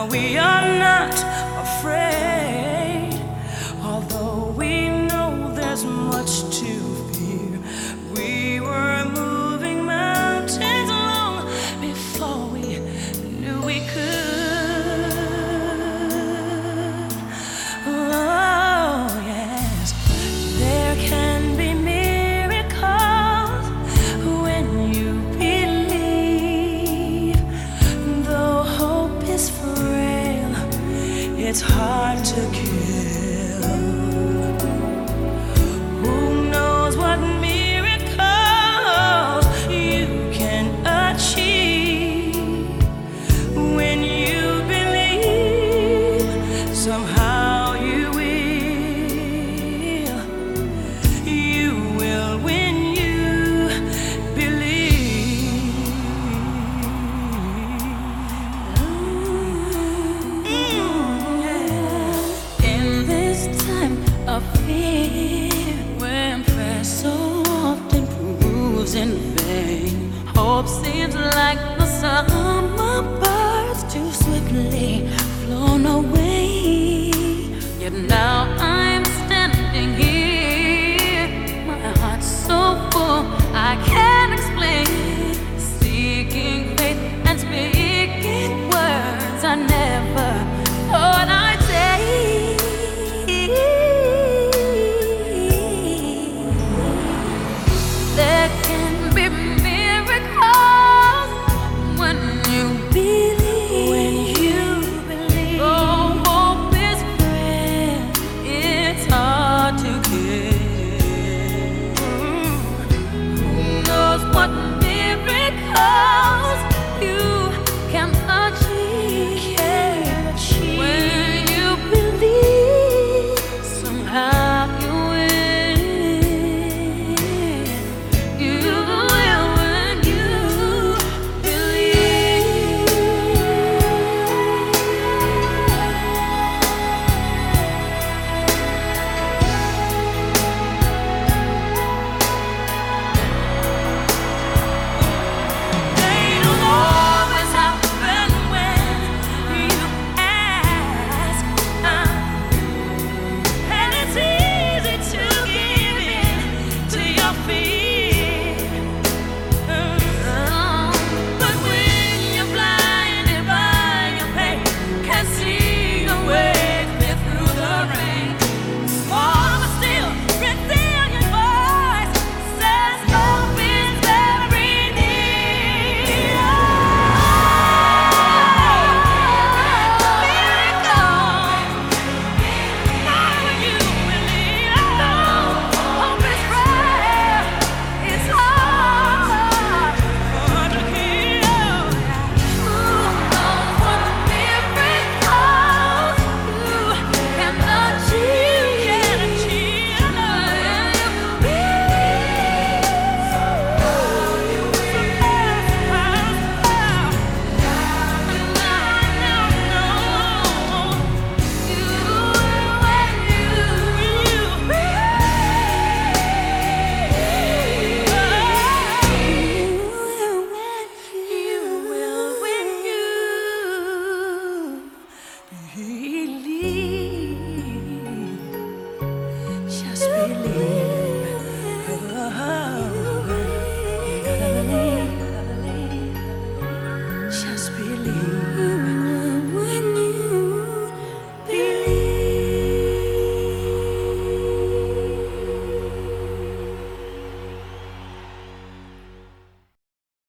we are not afraid, although we know there's much to fear. We were moving mountains long before we knew we could. Oh, yes, there can be miracles when you believe. Though hope is frail, it's hard to kill. Who knows what miracles you can achieve when you believe? Somehow you will when you believe. In this time of fear, when prayer so often proves in vain, hope seems like the summer birds too swiftly flown away. Yet now